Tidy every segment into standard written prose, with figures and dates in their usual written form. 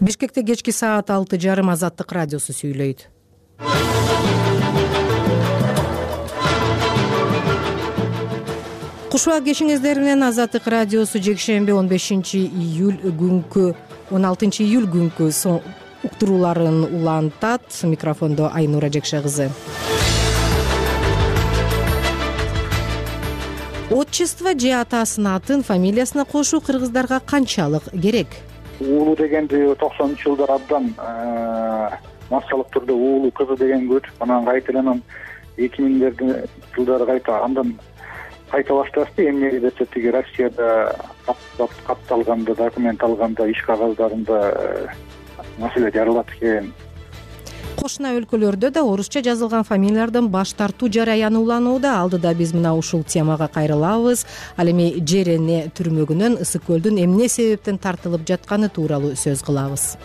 Бишкекте кечки саат 6:30 Азаттык радиосу сүйлөйт. Кушуа кешиңиздер менен Азаттык радиосу жекшемби 15-июль күнкү 16-июль күнкү уктурууларын улантат. Микрофондо Айнура Жекше кызы. Отчество же атасынын атын фамилиясына кошуу кыргыздарга канчалык керек? Уулу дегенди 90-жылдар абдан массалык түрдө уулу кызы деген көп. Анан кайтадан 2000 жылдары андан кайта башташты. Эмне десе тиги Россияда катталганда, документ алганда, иш кагаздарында маселе жаралат экен. Кошуна өлкөлөрдө да орусча жазылган фамилиялардан баш тартуу жараянууланууда. Алдыда биз мына ушул темага кайрылабыз. Ал эми Жерене түрмөгүнөн Ысык көлдүн эмне себептен тартылып жатканы тууралуу сөз кылабыз.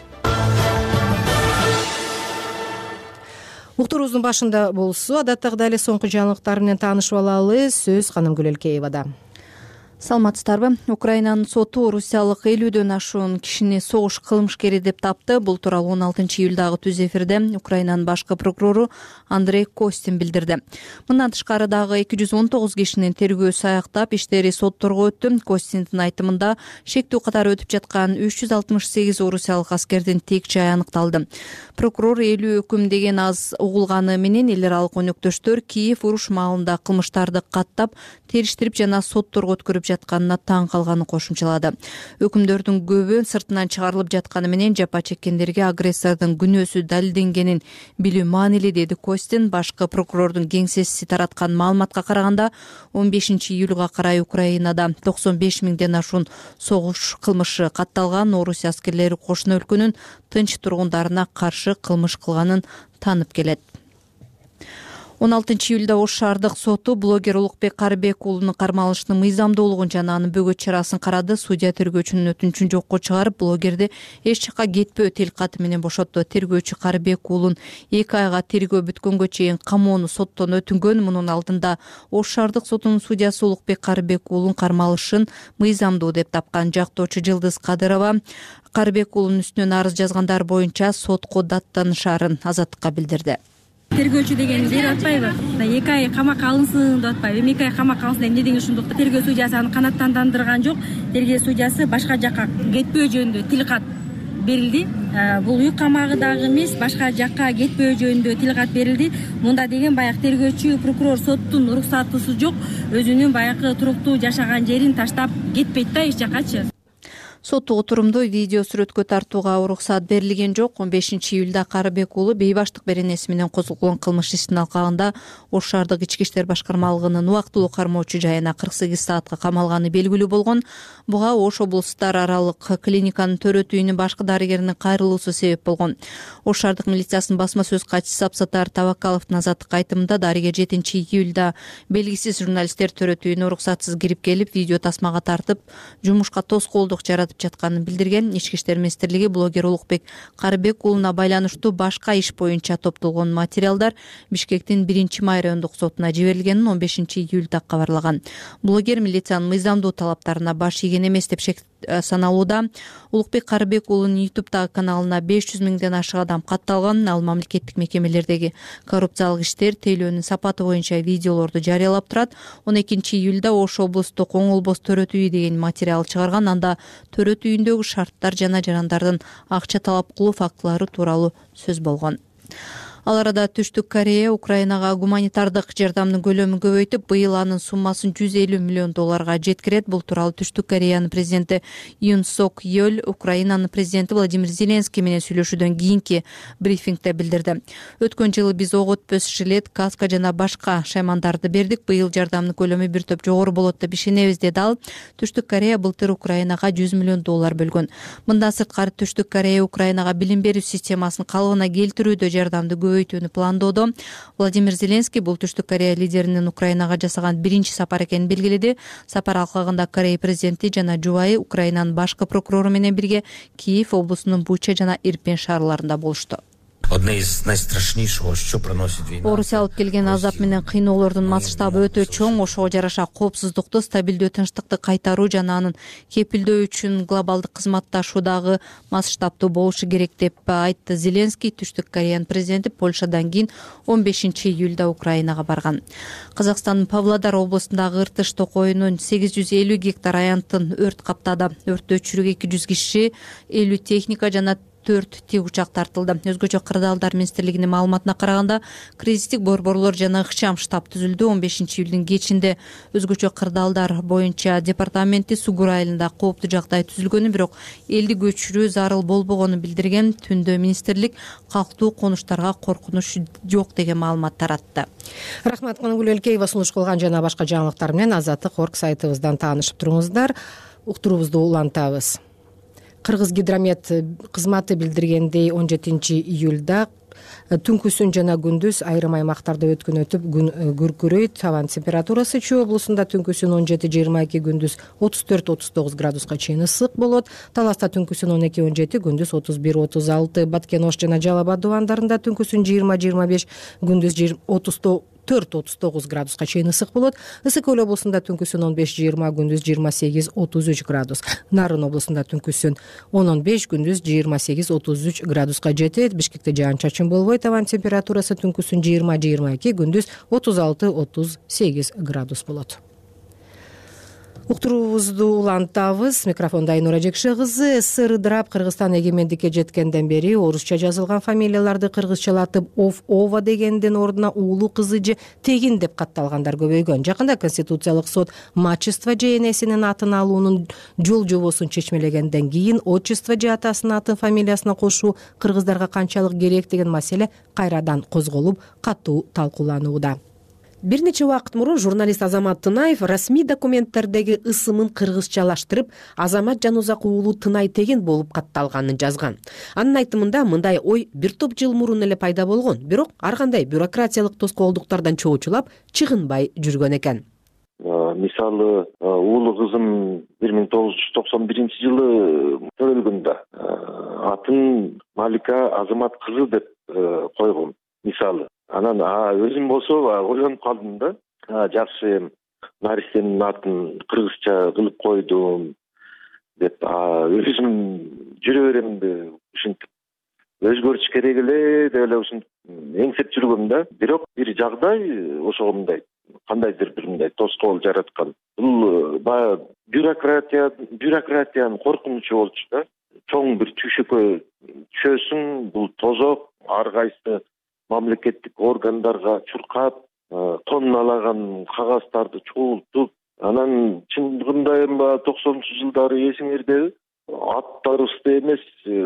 Уктуруубуздун башында болсо, адаттагыдай эле соңку жаңылыктар менен таанышып алалы. Сөз Канымгүл Элкеевада. Саламатсыздарбы? Украинанын соту орусиялык 50дөн ашуун кишини согуш кылмышкери деп тапты. Бул тууралуу 16-июлдагы түз эфирде Украинанын башкы прокурору Андрей Костин билдирди. Мындан тышкары дагы 219 кишинин тергөөсү аяктап, иштери сотторго өттү. Костиндин айтымында шектүү катары өтүп жаткан 368 орусиялык аскердин тек жайы аныкталды. Прокурор 50 өкүм деген аз угулганы менен эл аралык өнөктөштөр Киев уруш маалында кылмыштарды каттап, териштирип жана сотторго өткөрүп жатканына таң калганын кошумчалады. Өкүмдөрдүн көбү сыртынан чыгарылып жатканы менен жапа чеккендерге агрессордун күнөөсү далилденгенин билүү маанилүү, деди Костин. Башкы прокурордун кеңсеси тараткан маалыматка караганда 15-июлга карай Украинада 95 миңден ашуун согуш кылмышы катталган. Орусия аскерлери кошуна өлкөнүн тынч тургундарына каршы кылмыш кылганын танып келет. 16-июлда Ош шаардык соту блогер Улукбек Карыбек уулунун кармалышынын мыйзамдуулугун жана анын бөгөт чарасын карады. Судья тергөөчүнүн өтүнүчүн жокко чыгарып, блогерди эч жакка кетпөө тил каты менен бошотту. Тергөөчү Карыбек уулун 2 айга тергөө бүткөнгө чейин камоону соттон өтүнгөн. Мунун алдында Ош шаардык сотунун судьясы Улукбек Карыбек уулун кармалышын мыйзамдуу деп тапкан. Жактоочу Жылдыз Кадырова Карыбек уулунун үстүнөн арыз жазгандар боюнча сотко даттанышарын Азаттыкка билдирди. Тергөөчү деген берип атпайбы? 2 ай камакка алынсын деп атпайбы? 2 ай камакка алынсын эмне деген ушундук? Тергөө судьясы аны канааттандырган жок. Тергөө судьясы башка жакка кетпөө жөнүндө тил кат берилди. Бул үй камагы дагы эмес, башка жакка кетпөө жөнүндө тил кат берилди. Мунда деген баягы тергөөчү прокурор соттун уруксатысы жок, өзүнүн баягы туруктуу жашаган жерин таштап кетпейт да эч жаккачы. Соттук отурумду видео сүрөткө тартууга уруксат берилген жок. 15-июлда Карыбек уулу бейбаштык беренеси менен козголгон кылмыш ишин алкагында Ош шаардык ички иштер башкармалыгынын убактылуу кармоочу жайына 48 саатка камалганы белгилүү болгон. Буга Ош облустар аралык клиниканын төрөт үйүнүн башкы дарыгеринин кайрылуусу себеп болгон. Ош шаардык милициясынын басма сөз катчысы Абсатар Табакаловдун Азаттыкка айтымында дарыгер 7-июлда белгисиз журналисттер төрөт үйүнө уруксатсыз кирип келип, видео тасмага тартып, жумушка тоскоолдук жаратып жатканын билдирген. Ички иштер министрлиги блогер Улукбек Карыбек уулуна байланыштуу башка иш боюнча топтолгон материалдар Бишкектин 1-май райондук сотуна жиберилгенин 15-июлда кабарлаган. Блогер милициянын мыйзамдуу талаптарына баш ийген эмес деп саналууда. Улукбек Карыбек уулунун YouTube'дагы каналына 500 миңден ашык адам катталган. Ал мамлекеттик мекемелердеги коррупциялык иштер, тейлөөнүн сапаты боюнча видеолорду жарыялап турат. 12-июлда Ош облустук Оңолбос төрөт үйү деген материал чыгарган. Анда төрөт үйүндөгү шарттар жана жарандардын акча талап кылуу фактылары тууралуу сөз болгон. Ал арада Түштүк Корея Украинага гуманитардык жардамдын көлөмүн көбөйтүп, быйыл анын суммасын $150 миллион жеткирет. Бул тууралуу Түштүк Кореянын президенти Юн Сок Йөл Украинанын президенти Владимир Зеленский менен сүйлөшүүдөн кийинки брифингде билдирди. Өткөн жылы биз ок өтпөс жилет, каска жана башка шаймандарды бердик. Быйыл жардамдын көлөмү бир топ жогору болот деп ишенебиз, деди ал. Түштүк Корея былтыр Украинага $100 миллион бөлгөн. Мындан сырткары Түштүк Корея Украинага билим берүү системасын калыбына келтирүүдө жардамды көбөйтүүнү пландоодо. Владимир Зеленский бул Түштүк Корея лидеринин Украинага жасаган биринчи сапар экенин белгиледи. Сапар алкагында Корея президенти жана жубайы Украинанын башкы прокурору менен бирге Киев облусунун Буча жана Ирпен шаарларында болушту. одна из найстрашнейших, что проносит война. Орусия алып келген азап менен кыйноолордун масштабы өтө чоң. Ошого жараша коопсуздукту, стабилдүү, тынчтыкты кайтаруу жана анын кепилдөө үчүн глобалдык кызматташуу дагы масштабтуу болушу керек деп айтты Зеленский. Түштүк Кореянын президенти Польшадан кийин 15-июлда Украинага барган. Казакстандын Павлодар облустундагы Ыртыш токойунун 850 гектар аянтын өрт каптады. Өрттү өчүрүүгө 200 киши, 50 техника жана 4 тик учак тартылды. Өзгөчө кырдаалдар министрлигинин маалыматына караганда, кризистик борборлор жана ыкчам штаб түзүлдү. 15-июлдун кечинде өзгөчө кырдаалдар боюнча департаменти Сугур айылында кооптуу жагдай түзүлгөнү, бирок элди көчүрүү зарыл болбогонун билдирген. Түндө министрлик калктуу конуштарга коркунуч жок деген маалымат таратты. Рахмат, Кунугүл Элкеева сунуш кылган жана башка жаңылыктар менен Азаттык орг сайтыбыздан таанышып туруңуздар. Уктуруубузду улантабыз. Кыргыз гидромет кызматы билдиргендей 17-июлда түнкүсүн жана күндүз айрым аймактарда өткөн өтүп күн күркүрөйт. Абан температурасы Чүй облусунда түнкүсүн 17-22, күндүз 34-39 градуска чейин ысык болот. Таласта түнкүсүн 12-17, күндүз 31-36. Баткен, Ош жана Жалал Абад дубандарында түнкүсүн 20-25, күндүз 34-39 градуска чейин ысык болот. Ысык Көл облусунда түнкүсүн 15-20, күндүз 28-33 градус. Нарын облусунда түнкүсүн 10-15, күндүз 28-33 градуска жетет. Бишкекте жаан-чачын болбойт. Абан температурасы түнкүсүн 20-22, күндүз 36-38 градус болот. Уктуруубузду улантабыз. Микрофонда Айнура Жекше кызы. СССР ыдырап Кыргызстан эгемендикке жеткенден бери орусча жазылган фамилияларды кыргызчалатып ова дегендин ордуна уулу, кызы же тегин деп катталгандар көбөйгөн. Жакында Конституциялык сот мачество же энесинин атын алуунун жол жобосун чечмелегенден кийин отчество же атасынын атын фамилиясына кошуу кыргыздарга канчалык керек деген маселе кайрадан козголуп, катуу талкууланууда. Бир нече убакыт мурун журналист Азамат Тынаев расмий документтердеги ысымын кыргызчалаштырып, Азамат Жанузак уулу Тынай Тегин болуп катталганын жазган. Анын айтымында мындай ой бир топ жыл мурун эле пайда болгон, бирок ар кандай бюрократиялык тоскоолдуктардан чоочулап чыгынбай жүргөн экен. Мисалы, уулу кызым 1991-жылы төрөлгөндө атын Малика Азамат кызы деп койгом. Мисалы, анан өзүм болсо ойлонуп калдым да, жакшы наристенин атын кыргызча кылып койдум деп өзүм жүрө беремди, ушинтип өзгөртүш керек эле деп эле ушинтип эңсеп жүргөм да. Бирок бир жагдай ошого мындай кандайдыр бир мындай тоскоол жараткан. Бул баягы бюрократиянын коркунучу болчу да. Чоң бир түйшөккө түшөсүң, бул тозок, ар кайсы мамлекеттик органдарга чуркап, тонналаган кагаздарды чогултуп, анан чындыгында эми 90-жылдары эсиңердеби, аттарыбызды эмес,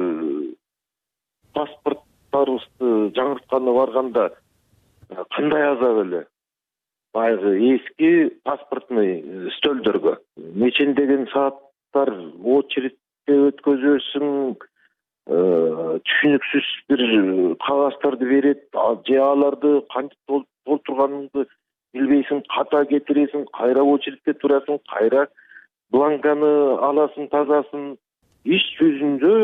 паспорттарыбызды жаңыртканы барганда кандай азап эле. Баягы эски паспортный стөлдөргө нечендеген сааттар очередте өткөзөсүң, түшүнүксүз бир кагаздарды берет, же аларды кантип толтурганыңды билбейсиң, ката кетиресиң, кайра очередте турасың, кайра бланканы аласың, тазасын. Иш жүзүндө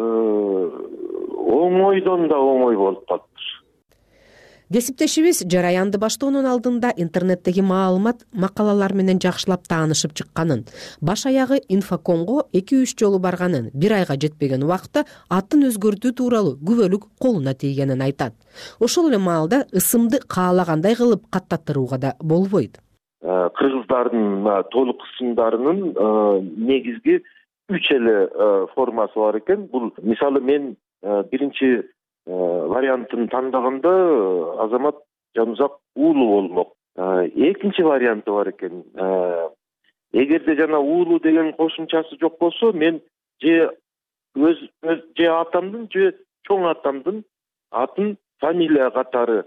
оңойдон да оңой болуп калыптыр. Кесиптешибиз жараянды баштоонун алдында интернеттеги маалымат, макалалар менен жакшылап таанышып чыкканын, баш аягы инфокомго 2-3 жолу барганын, 1 айга жетпеген убакта атын өзгөртүү тууралуу күбөлүк колуна тийгенин айтат. Ошол эле маалда ысымды каалагандай кылып каттаттырууга да болбойт. Кыргыздардын толук ысымдарынын негизги 3 эле формасы бар экен. Бул мисалы мен биринчи вариантын тандаганда Азамат Жанузак уулу болмок. Экинчи варианты бар экен. Эгерде жана уулу деген кошумчасы жок болсо, мен же атамдын же чоң атамдын атын фамилия катары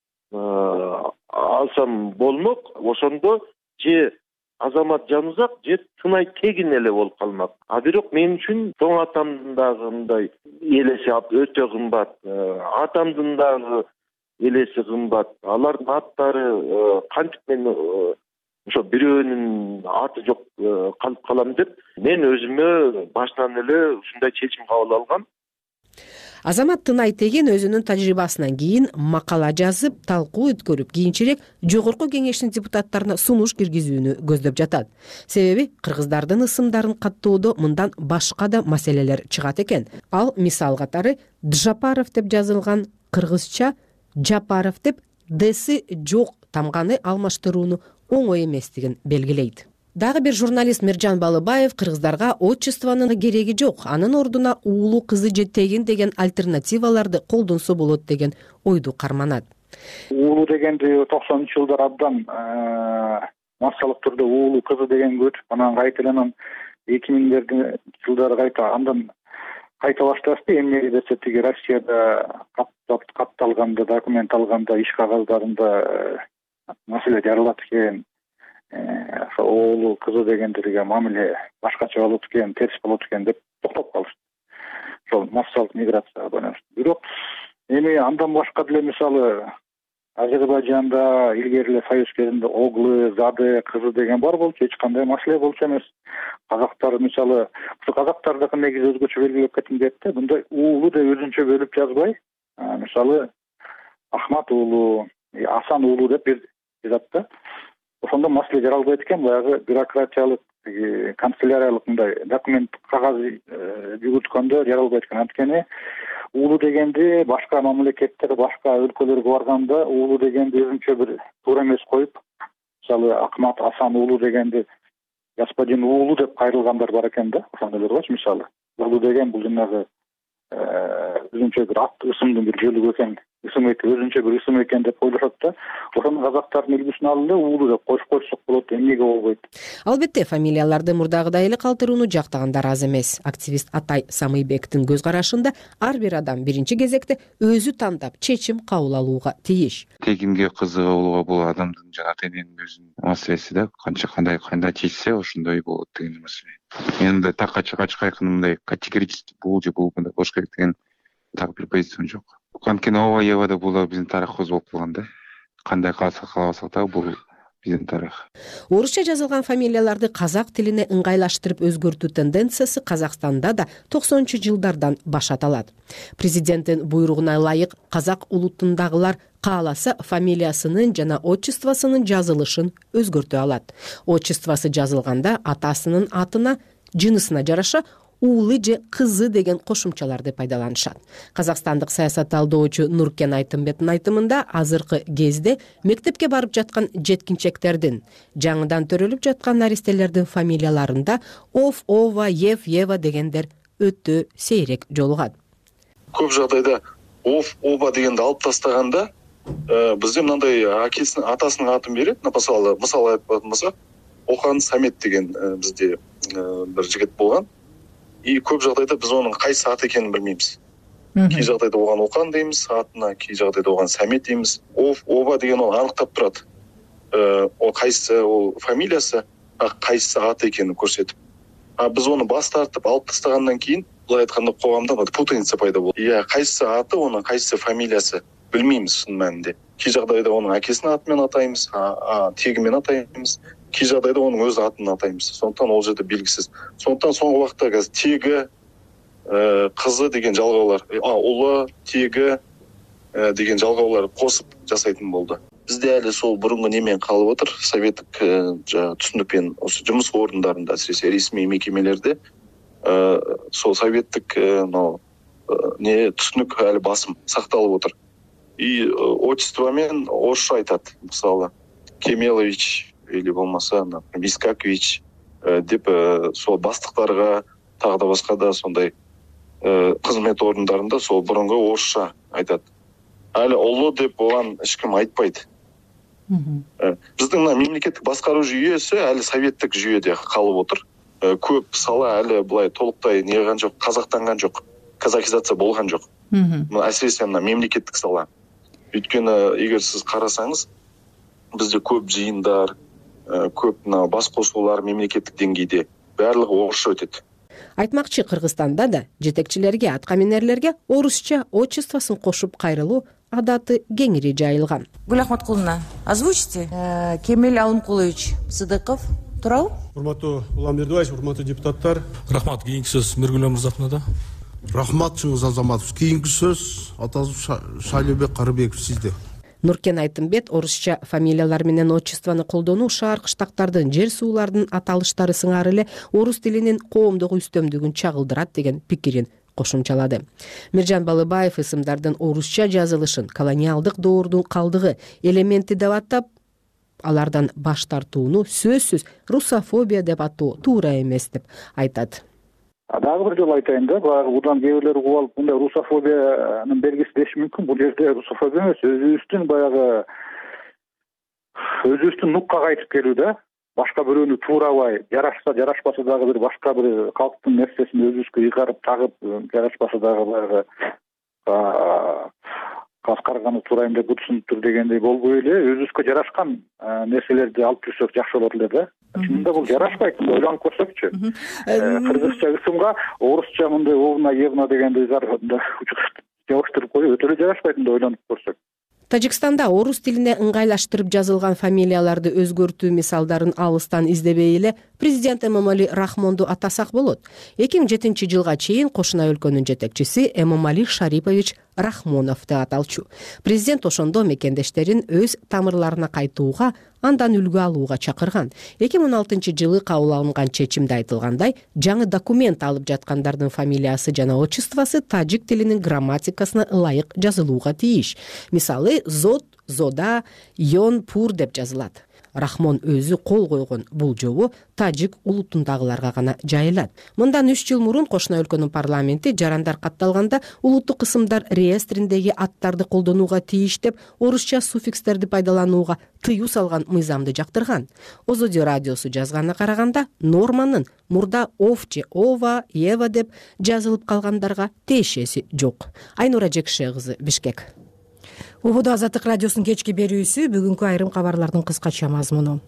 алсам болмок. Ошондо же Азамат Жанузак же Тынай Тегин эле болуп калмак. Бирок мен үчүн чоң атамдын дагы мындай элеси өтө кымбат, атамдын дагы элеси кымбат. Алардын аттары кантип мен ошо бирөөнүн аты жок калып калам деп мен өзүмө башынан эле ушундай чечим кабыл алгам. Азамат Тынай Теген өзүнүн тажрыйбасынан кийин макала жазып, талкуу өткөрүп, кийинчерээк жогорку кеңештин депутаттарына сунуш киргизүүнү көздөп жатат. Себеби кыргыздардын ысымдарын каттоодо мындан башка да маселелер чыгат экен. Ал мисал катары Джапаров деп жазылган кыргызча Жапаров деп дэси жок тамганы алмаштырууну оңой эместигин белгилейт. Дагы бир журналист Миржан Балыбаев кыргыздарга отчествонун кереги жок, анын ордуна уулу кызы же тегин деген альтернативаларды колдонсо болот деген ойду карманат. Уулу дегенди 90-жылдар абдан массалык түрдө уулу кызы деген көчүп, анан кайтадан 2000-жылдары андан кайта башташты. Эмне десе тиги Россияда катталганда, документ алганда, иш кагаздарында маселе жаралат экен. Уулу кызы дегендерге мамиле башкача болот экен, терс болот экен деп токтоп калышты. Ошол массалык миграцияга байланыштуу. Бирок эми андан башка деле мисалы Азербайжанда илгери эле Союз кезинде оглы, зады кызы деген бар болчу, эч кандай маселе болчу эмес. Казактар мисалы, казактардыкы негизи өзгөчө белгилеп кетим дейт да, мындай уулу деп өзүнчө бөлүп жазбай, мисалы Ахмат уулу, Асан уулу деп жазат да. Ошондо маселе жаралбайт экен, баягы бюрократиялык, канцеляриялык мындай документ кагаз жүгүрткөндө жаралбайт экен. Анткени уулу дегенди башка мамлекеттер, башка өлкөлөргө барганда уулу дегенди өзүнчө бир туура эмес коюп, мисалы Ахмат Асан уулу дегенди господин уулу деп кайрылгандар бар экен да. Ошондойлор болчу мисалы. Уулу деген бул жанагы өзүнчө бир ат ысымдын бир жөлүгү экен, өзүнчө бир ысым экен деп ойлошот да. Ошону казактардын үлгүсүн алып эле уулу деп коюшсок болот, эмнеге болбойт? Албетте, фамилияларды мурдагыдай эле калтырууну жактагандар аз эмес. Активист Атай Самыйбектин көз карашында ар бир адам биринчи кезекте өзү тандап чечим кабыл алууга тийиш. Тегинге кызыга болууга бул адамдын жана ата эненин өзүнүн маселеси да. Кандай чечсе ошондой болот деген маселе. Мен мындай такачы качкайкын мындай категорически бул же бул мындай болуш керек деген так бир позициям жок. Анткени ооба ебада бул биздин тарыхыбыз болуп калган да. Кандай кааласак да бул биздин тарых. Орусча жазылган фамилияларды казак тилине ыңгайлаштырып өзгөртүү тенденциясы Казакстанда да 90-жылдардан башат алат. Президенттин буйругуна ылайык казак улутундагылар кааласа фамилиясынын жана отчествосунун жазылышын өзгөртө алат. Отчествосы жазылганда атасынын атына, жынысына жараша уулу же кызы деген кошумчаларды пайдаланышат. Казакстандык саясат талдоочу Нуркен Айтымбеттин айтымында азыркы кезде мектепке барып жаткан жеткинчектердин, жаңыдан төрөлүп жаткан наристелердин фамилияларында Ов, Ова, Ев, Ева дегендер өтө сейрек жолугат. Көп жагдайда Ов, Ова дегенди алып тастаганда бизде мындай атасынын атын берет. Мисалы айтып болсок, Охан Самет деген бизде бир жигит болгон. И көп жагдайда биз онун кайсы ат экенин билбейбиз. Кей жагдайда оган Окан дейбиз атына, кей жагдайда оган Самет дейбиз. Оба деген ол аныктап турат. Ол кайсы ол фамилиясы, кайсы ат экенин көрсөтүп. Биз оны бас тартып алып тастагандан кийин, булай айтканда коомдо путаница пайда болот. Кайсы аты, онун кайсы фамилиясы билмейбиз шын мәнинде. Кей жагдайда онун акесинин аты менен атайбыз, теги менен атайбыз. Кей жагдайда онун өз атын атайбыз. Сондуктан ол жерде белгисиз. Сондуктан соңку убакта қазір теги, кызы деген жалгаулар, улы, теги деген жалгаулар косуп жасайтын болду. Бизде әлі сол бұрынғы немен қалып отыр. Советтік түсінікпен осы жұмыс орындарында, әсіресе ресми мекемелерде сол советтік түсінік әлі басым сақталып отыр. И отчествомен орысша айтады. Мысалы, Кемелович или болмаса Вискакович деп сол бастықтарға, тағы да басқа да сондай қызмет орындарында сол бұрынғы орысша айтады. Әлі ұлы деп оған ешкім айтпайды. Біздің мемлекеттік басқару жүйесі әлі советтік жүйеде қалып отыр. Көп сала әлі бұлай толықтай неған жоқ, қазақтанған жоқ, казахизация болған жоқ. Әсіресе мемлекеттік сала. Өйткені егер сіз қарасаңыз, бізде көп жиындар, көп бас қосулар мемлекеттік деңгейде барлығы орысша өтеді. Айтмакчы, Кыргызстанда да жетекчилерге, аткаминерлерге орусча отчествосын кошуп кайрылуу адаты кеңири жайылган. Гүл Ахматкуловна, озвучите. Кемел Алымкулович Сыдыков, турабы? Урматтуу Улам Бердибаевич, урматтуу депутаттар. Рахмат, кийинки сөз Миргүл мырзасына да. Рахматчыңыз Азаматов. Кийинки сөз атасы Шайлообек Карыбеков сизде. Нуркен Айтымбет орусча фамилиялар менен отчествону колдонуу шаар кыштактардын, жер суулардын аталыштары сыңары эле орус тилинин коомдук үстөмдүгүн чагылдырат деген пикирин кошумчалады. Миржан Балыбаев ысымдардын орусча жазылышын колониалдык доордун калдыгы элементи деп атап, алардан баш тартууну сөзсүз русофобия деп атоо туура эмес деп айтат. Дагы бир жолу айтайын да, баягы будан кээ бирлер угуп алып, мындай русофобиянын белгиси деши мүмкүн. Бул жерде русофобия эмес, өзүбүздүн нукка кайтып келүү да. Башка бирөөнү туурабай, жарашса, жарашпаса дагы бир башка бир калктын нерсесин өзүбүзгө ыйгарып тагып, жарашпаса дагы баягы каз карганы туурайм деп бутсунуптур дегендей болбой эле, өзүбүзгө жарашкан нерселерди алып жүрсөк жакшы болот эле да. Чынында бул жарашпайт, ойлонуп көрсөкчү. Кыргызча ысымга орусча мындай овна евна дегендей жабыштырып коюу өтө эле жарашпайт, ойлонуп көрсөк. Тажикстанда орус тилине ыңгайлаштырып жазылган фамилияларды өзгөртүү мисалдарын алыстан издебей эле президент Эмомали Рахмонду атасак болот. 2007-жылга чейин кошуна өлкөнүн жетекчиси Эмомали Шарипович Рахмонов деп аталчу. Президент ошондо мекендештерин өз тамырларына кайтууга, андан үлгү алууга чакырган. 2016-жылы кабыл алынган чечимде айтылгандай, жаңы документ алып жаткандардын фамилиясы жана отчествосы тажик тилинин грамматикасына ылайык жазылууга тийиш. Мисалы, зод, зода, йон, пур деп жазылат. Рахмон өзү кол койгон бул жобо тажик улутундагыларга гана жайылат. Мындан 3 жыл мурун кошуна өлкөнүн парламенти жарандар катталганда улуттук ысымдар реестриндеги аттарды колдонууга тийиш деп орусча суффикстерди пайдаланууга тыюу салган мыйзамды жактырган. Озодио радиосу жазганына караганда, норманын мурда ов же ова, ева деп жазылып калгандарга тиешеси жок. Айнура Жекше кызы, Бишкек. Убуду Азаттык радиосунун кечки берүүсү, бүгүнкү айрым кабарлардын кыскача мазмуну.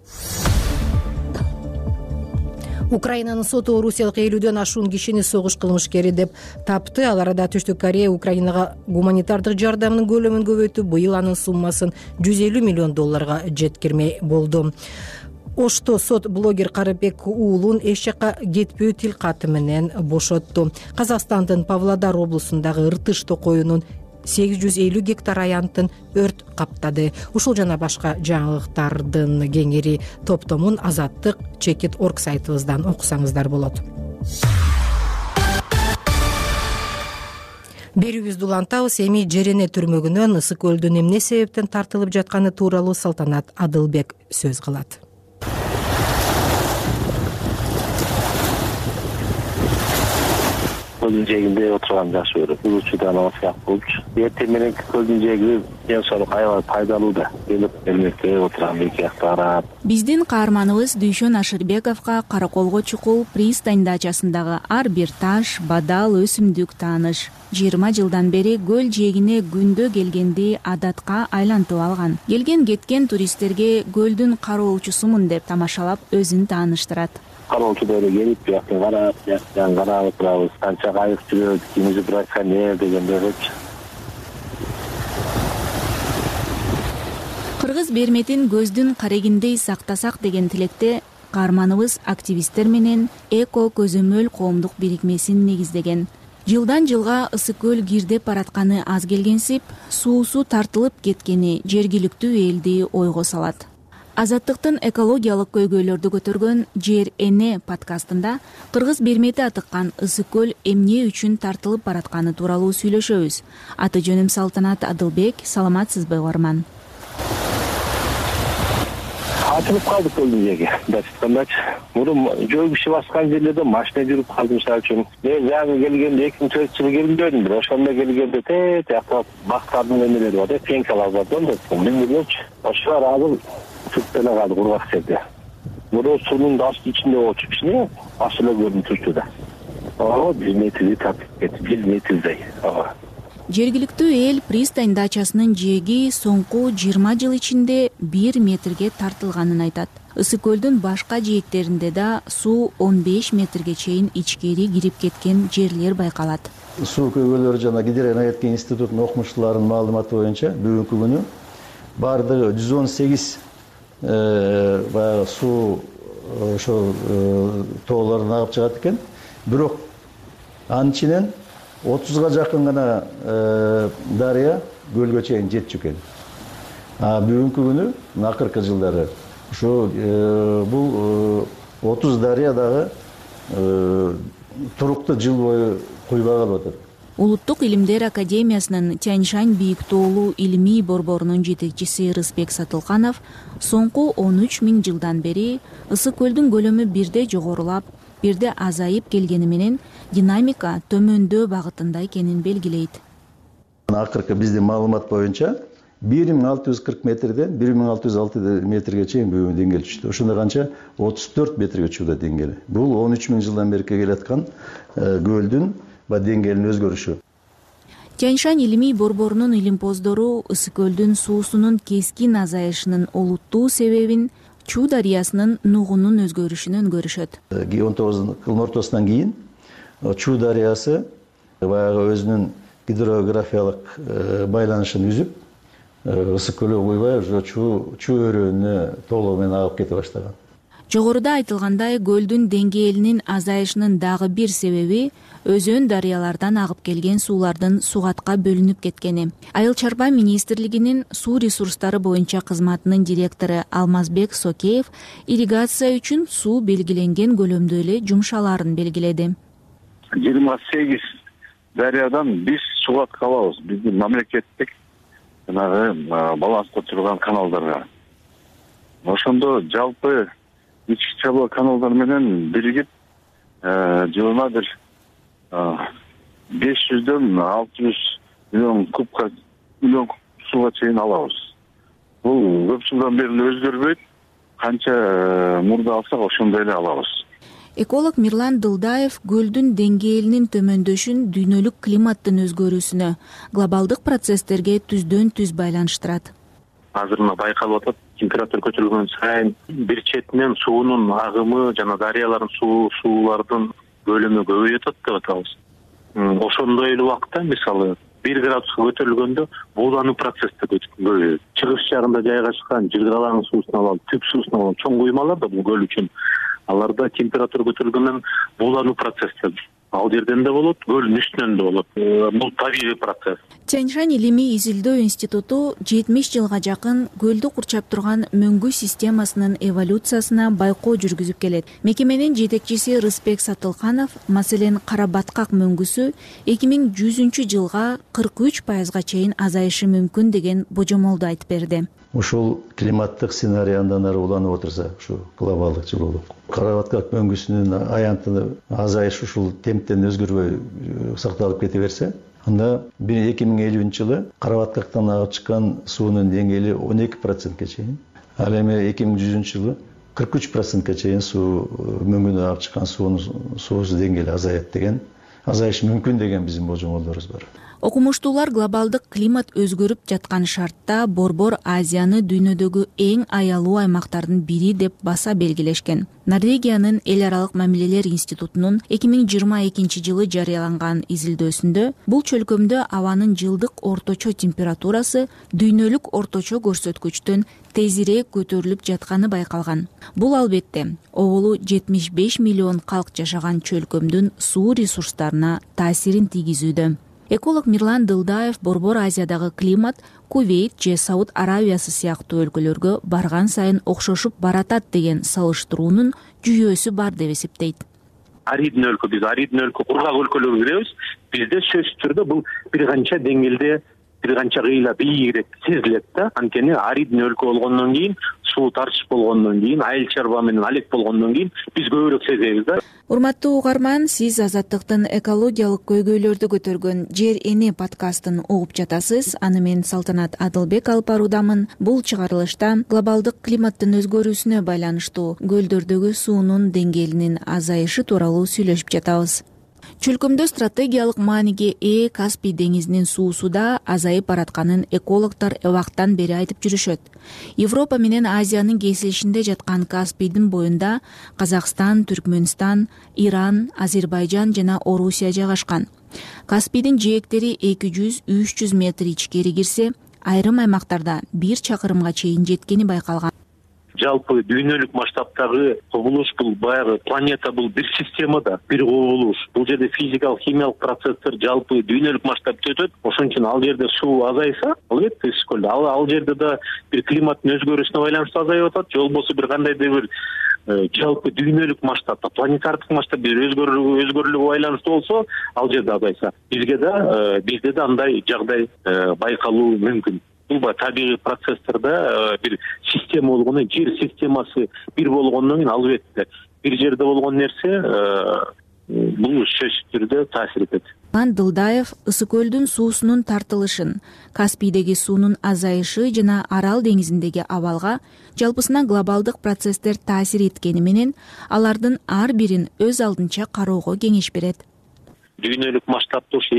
Украинанын соту орусиялык 50дөн ашуун кишини согуш кылмышкери деп тапты. Ал арада Түштүк Корея Украинага гуманитардык жардамынын көлөмүн көбөйтүп, быйыл анын суммасын $150 миллион жеткирмей болду. Ошто сот блогер Карыбек уулун эч жакка кетпөө тил каты менен бошотту. Казакстандын Павлодар облусундагы Ыртыш токоюнун 850 гектар аянтын өрт каптады. Ушул жана башка жаңылыктардын кеңири топтомун Азаттык Чекит.org сайтыбыздан окусаңыздар болот. Берүүбүздү улантабыз. Эми Жерене түрмөгүнөн Ысык көлдүн эмне себептен тартылып жатканы тууралуу Салтанат Адылбек сөз кылат. Kölün jeginde oturgan жакшы көрөт. Улучудан алсак болчу. Эртең менен көлдүн жеги денсаулык аябай пайдалуу да. Келип эмнекте отурган эки актарат. Биздин каарманыбыз Дүйшөн Ашырбековго Караколго чукул пристань дачасындагы ар бир таш, бадал, өсүмдүк тааныш. 20 жылдан бери көл жээгине күндө келгенди адатка айлантып алган. Келген кеткен туристтерге көлдүн кароочусумун деп тамашалап өзүн тааныштырат. Кароочулары келип, жактан карап турабыз. Канча кайык жүрөт, кимиси браконьер дегендерчи. Кыргыз берметин көздүн карегиндей сактасак деген тилекте каарманыбыз активисттер менен Эко көзөмөл коомдук бирикмесин негиздеген. Жылдан жылга Ысык көл кирдеп баратканы аз келгенсип, суусу тартылып кеткени жергиликтүү элди ойго салат. Азаттыктын экологиялык көйгөйлөрдү көтөргөн Жер эне подкастында Кыргыз бермети атыккан Ысык көл эмне үчүн тартылып баратканы тууралуу сүйлөшөбүз. Аты жөнүм Салтанат Адылбек, саламатсызбы угарман? Атылып калдык көлдүн жеги. Дачкандачы. Мурун жөө киши баскан жерлерде машина жүрүп калды мисалы үчүн. Мен жаңы келгенде 2004-жылы келгендем, бир ошондо келгенде тияктап бактардын эмелери бар, пенкалар бар да, билбеймчи. Ошолор азыр түптеле калды кургак жерде. Мурун суунун асты ичинде болчу кичине, асылы көрүнүп турчу да. 1 метрди тартып кетти, 1 метрдей. Жергиликтүү эл пристань дачасынын жээги соңку 20 жыл ичинде 1 метрге тартылганын айтат. Ысык көлдүн башка жээктеринде да суу 15 метрге чейин ичкери кирип кеткен жерлер байкалат. Суу көйгөйлөрү жана Гидроэнергетика институтунун окумуштууларынын маалыматы боюнча бүгүнкү күнү бардыгы 118 баягы суу ошо тоолорун агып чыгат экен. Бирок анын ичинен 30га жакын гана дарыя көлгө чейин жетчү экен. Бүгүнкү күнү акыркы жылдары ушу бул 30 дарыя дагы туруктуу жыл бою куйбай калып атат. Улуттук илимдер академиясынын Тяньшань бийик тоолуу илимий борборунун жетекчиси Рысбек Сатылканов соңку 13 000 жылдан бери ысык көлдүн көлөмү бирде жогорулап, бирде азайып келгени менен динамика төмөндөө багытында экенин белгилейт. Акыркы биздин маалымат боюнча 1640 метрден 1606 метрге чейин бүгүн деңгээл түштү. Ошондо канча 34 метрге чыгды деңгээли. Бул 13 000 жылдан бери келаткан көлдүн деңгээлинин өзгөрүшү. Тяньшань илимий борборунун илимпоздору ысык көлдүн суусунун кескин азайышынын олуттуу себебин Чу дарыясынын нугунун өзгөрүшүнөн көрүшөт. 19-кылдын ортосунан кийин Чу дарыясы баягы өзүнүн гидрографиялык байланышын үзүп, ысык көлгө куйбай уже Чу өрөөнүнө толугу менен агып кете баштаган. Жогоруда айтылгандай, көлдүн деңгээлинин азайышынын дагы бир себеби өзөн дарыялардан агып келген суулардын сугатка бөлүнүп кеткени. Айыл чарба министрлигинин суу ресурстары боюнча кызматынын директору Алмазбек Сокеев ирригация үчүн суу белгиленген көлөмдө эле жумшалаарын белгиледи. 28 дарыядан биз сугатка алабыз. Биздин мамлекеттик баланста турган каналдарга. Ошондо жалпы ички чабыла каналдар менен биригип жылына бир 500дөн 600 миллион кубка сууга чейин алабыз. Бул көп жылдан бери өзгөрбөйт. Канча мурда алсак ошондой эле алабыз. Эколог Мирлан Дылдаев көлдүн деңгээлинин төмөндөшүн дүйнөлүк климаттын өзгөрүүсүнө, глобалдык процесстерге түздөн түз байланыштырат. Азыр мына байкалып атат, температура көтөрүлгөн сайын бир четинен суунун агымы жана дарыялардын суулардын көлөмү көбөйүп атат деп атабыз. Ошондой эле убакта мисалы 1 градуска көтөрүлгөндө буулануу процесси көбөйөт. Чыгыш жагында жайгашкан жылгалаң суусун алалы, түп суусун алалы чоң куймалар да бул көл үчүн. Аларда температура көтөрүлгөндөн буулануу процесси ал жерден да болот, көлдүн үстүнөн да болот. Бул табигый процесс. Тяньшань илимий изилдөө институту 70 жылга жакын көлдү курчап турган мөңгү системасынын эволюциясына байкоо жүргүзүп келет. Мекеменин жетекчиси Рысбек Сатылканов, маселен, кара баткак мөңгүсү 2100 жылга 43%га чейин азайышы мүмкүн деген божомолду айтып берди. Ушул климаттык сценарий андан ары уланып отурса, ушу глобалдык жылуулук. Кара баткак мөңгүсүнүн аянтыны азайыш ушул темптен өзгөрбөй сакталып кете берсе, анда 2050 жылы кара баткактан агып чыккан суунун деңгээли 12%ке чейин, ал эми 2100 жылы 43%ке чейин суу мөңгүнөн агып чыккан суунун деңгээли азаят деген, азайышы мүмкүн деген биздин божомолдорубуз бар. Окумуштуулар глобалдык климат өзгөрүп жаткан шартта Борбор Азияны дүйнөдөгү эң аялуу аймактардын бири деп баса белгилешкен. Норвегиянын эл аралык мамилелер институтунун 2022 жылы жарыяланган изилдөөсүндө бул чөлкөмдө абанын жылдык орточо температурасы дүйнөлүк орточо көрсөткүчтөн тезирээк көтөрүлүп жатканы байкалган. Бул албетте оболу 75 миллион калк жашаган чөлкөмдүн суу ресурстарына таасирин тийгизүүдө. Эколог Мирлан Дылдаев Борбор Азиядагы климат Кувейт же Сауд Аравиясы сыяктуу өлкөлөргө барган сайын окшошуп баратат деген салыштыруунун жүйөсү бар деп эсептейт. Аридный өлкө, биз аридный өлкө, кургак өлкөлөргө киребиз. Бизде сөзсүз түрдө бул бир канча деңгээлде, бир канча кыйла бийигирээк сезилет да. Анткени аридный өлкө болгондон кийин, суу тарчык болгондон кийин, айыл чарба менен алек болгондон кийин биз көбүрөөк сезебиз да. Урматтуу угарман, сиз Азаттыктын экологиялык көйгөйлөрдү көтөргөн Жер эне подкастын угуп жатасыз. Аны мен Салтанат Адылбек алып баруудамын. Бул чыгарылышта глобалдык климаттын өзгөрүүсүнө байланыштуу көлдөрдөгү суунун деңгээлинин азайышы тууралуу сүйлөшүп жатабыз. Чөлкөмдө стратегиялык мааниге ээ Каспий деңизинин суусу да азайып баратканын экологдор убактан бери айтып жүрүшөт. Европа менен Азиянын кесилишинде жаткан Каспийдин боюнда Казакстан, Түркмөнстан, Иран, Азербайжан жана Орусия жайгашкан. Каспийдин жээктери 200-300 метр ичкери кирсе, айрым аймактарда 1 чакырымга чейин жеткени байкалган. жалпы дүйнөлүк масштабтагы кубулуш бул баягы планета бул бир система да, бир кубулуш. Бул жерде физикалык, химиялык процесстер жалпы дүйнөлүк масштабта өтөт. Ошон үчүн ал жерде суу азайса, албетте ысык көлдө ал жерде да бир климаттын өзгөрүүсүнө байланыштуу азайып атат, же болбосо бир кандайдыр бир жалпы дүйнөлүк масштабта, планетардык масштабта бир өзгөрүүлүгү байланыштуу болсо, ал жерде азайса, бизде да андай жагдай байкалуу мүмкүн. Бул табигый процесстерде бир система болгондон, жер системасы бир болгондон кийин албетте бир жерде болгон нерсе бул сөзсүз түрдө таасир этет. Дылдаев ысык көлдүн суусунун тартылышын, Каспийдеги суунун азайышы жана Арал деңизиндеги абалга жалпысына глобалдык процесстер таасир эткени менен алардын ар бирин өз алдынча кароого кеңеш берет. Дүйнөлүк масштабта ошо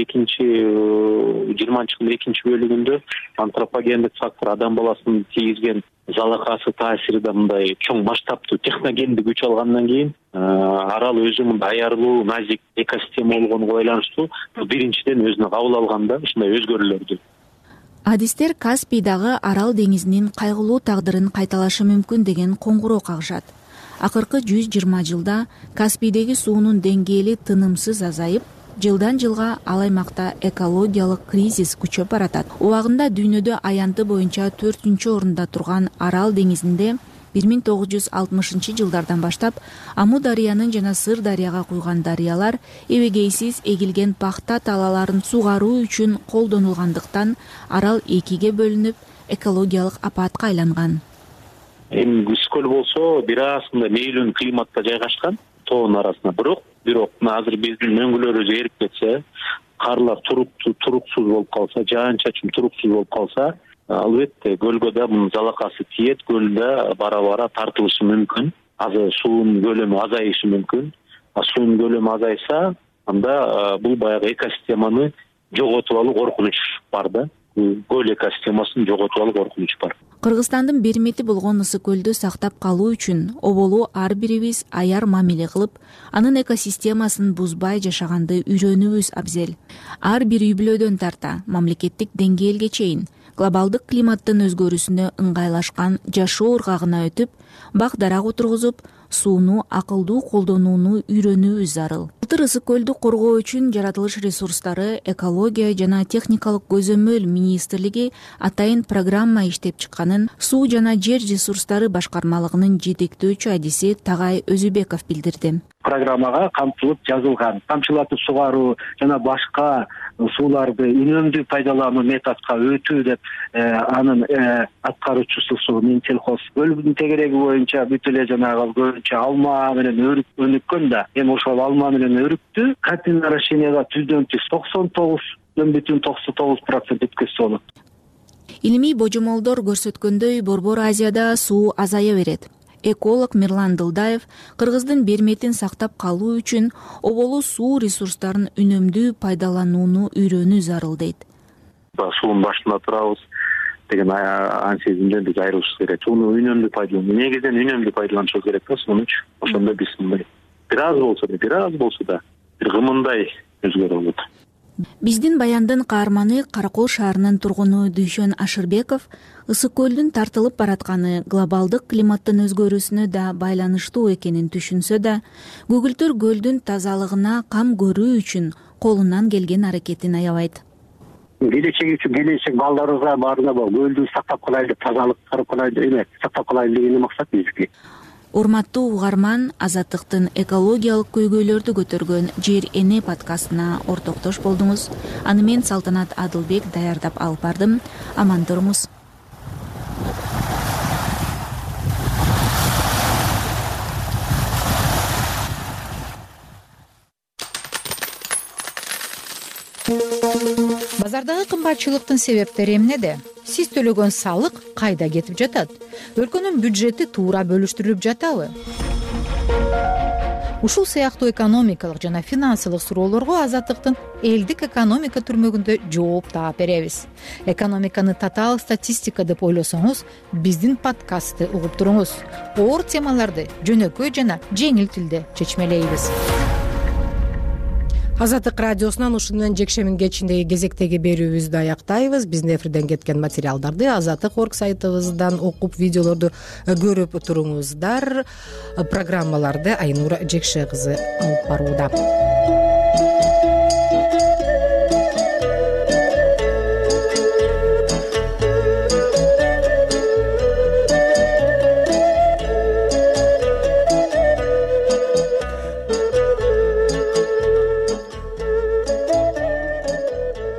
20-жылдын экинчи бөлүгүндө антропогендик фактор, адам баласынын тийгизген залакасы таасириде мындай чоң масштабтуу техногендик күч алгандан кийин арал өзү мындай аярлуу, назик экосистема болгонуна байланыштуу биринчиден өзүнө кабыл алганда ушундай өзгөрүүлөрдү. Адистер Каспийдагы Арал деңизинин кайгылуу тагдырын кайталашы мүмкүн деген коңгуроо кагышат. Акыркы 120 жылда Каспийдеги суунун деңгээли тынымсыз азайып, жылдан жылга ал аймакта экологиялык кризис күчөп баратат. Убагында дүйнөдө аянты боюнча 4-орунда турган Арал деңизинде 1960 жылдардан баштап Аму дарыянын жана Сыр дарыяга куйган дарыялар эбегейсиз эгилген пахта талаларын сугаруу үчүн колдонулгандыктан Арал экиге бөлүнүп, экологиялык апатка айланган. Эми Үскөл болсо бир аз мейлиун климатта жайгашкан, тоонун арасында. Бирок азыр биздин мөңгүлөрүбүз эрип кетсе, карлар туруксуз болуп калса, жаан-чачын туруксуз болуп калса, албетте көлгө да мунун залакасы тиет, көлдө бара-бара тартылышы мүмкүн. Суунун көлөмү азайышы мүмкүн. Суунун көлөмү азайса, анда бул баягы экосистеманы жоготуп алуу коркунуч бар да. Көл экосистемасын жоготуп алуу коркунуч бар. Кыргызстандын бермети болгон ысык көлдү сактап калуу үчүн оболу ар бирибиз аяр мамиле кылып, анын экосистемасын бузбай жашаганды үйрөнүүбүз абзел. Ар бир үй бүлөдөн тарта мамлекеттик деңгээлге чейин глобалдык климаттын өзгөрүүсүнө ыңгайлашкан жашоо ыргагына өтүп, бак-дарак отургузуп, сууну акылдуу колдонууну үйрөнүүбүз зарыл. Былтыр ысык көлдү коргоо үчүн жаратылыш ресурстары, экология жана техникалык көзөмөл министрлиги атайын программа иштеп чыкканын суу жана жер ресурстары башкармалыгынын жетектөөчү адиси Тагай Өзүбеков билдирди. Программага камтылып жазылган тамчылатып сугаруу жана башка сууларды үнөмдүү пайдалануу методко өтүү деп анын аткаруучусу Минсельхоз бөлүмүнүн тегереги боюнча бүт эле жанагы көбүнчө алма менен өнүккөн да. Эми ошол алма менен өрүктү картинарашенияга түздөн түз 99,99% өткөзсө болот. Илимий божомолдор көрсөткөндөй Борбор Азияда суу азая берет. Эколог Мирлан Дылдаев Кыргыздын берметин сактап калуу үчүн оболу суу ресурстарын үнөмдүү пайдаланууну үйрөнүү зарыл дейт. Суунун башында турабыз деген ан сезимден биз айрылышыбыз керек. Сууну үнөмдүү пайдалануу, негизинен үнөмдүү пайдаланышыбыз керек да сууну. Ошондо биз мындай бир аз болсо да бир гымындай өзгөрө болот. Биздин баяндын каарманы Каракол шаарынын тургуну Дүйшөн Ашырбеков ысык көлдүн тартылып баратканы глобалдык климаттын өзгөрүүсүнө да байланыштуу экенин түшүнсө да, көгүлтөр көлдүн тазалыгына кам көрүү үчүн колунан келген аракетин аябайт. Келечек балдарыбызга баарына көлдү сактап калайлы, тазалык сактап калайлы деген максат биздики. Урматтуу угарман, Азаттыктын экологиялык көйгөйлөрдү көтөргөн Жер эне подкастына ортоктош болдуңуз. Аны мен Салтанат Адылбек даярдап алып бардым. Аман туруңуз. Базардагы кымбатчылыктын себептери эмнеде? Сиз төлөгөн салык кайда кетип жатат? Өлкөнүн бюджети туура бөлүштүрүлүп жатабы? Ушул сыяктуу экономикалык жана финансылык суроолорго Азаттыктын элдик экономика түрмөгүндө жооп таап беребиз. Экономиканы татаал статистика деп ойлосоңуз, биздин подкастты угуп туруңуз. Оор темаларды жөнөкөй жана жеңил тилде чечмелейбиз. Азаттык радиосунан ушуну менен жекшембинин кечиндеги кезектеги берүүбүздү аяктайбыз. Биздин эфирден кеткен материалдарды Азаттык.орг сайтыбыздан окуп, видеолорду көрүп туруңуздар. Программаларды Айнура Жекше кызы алып барууда.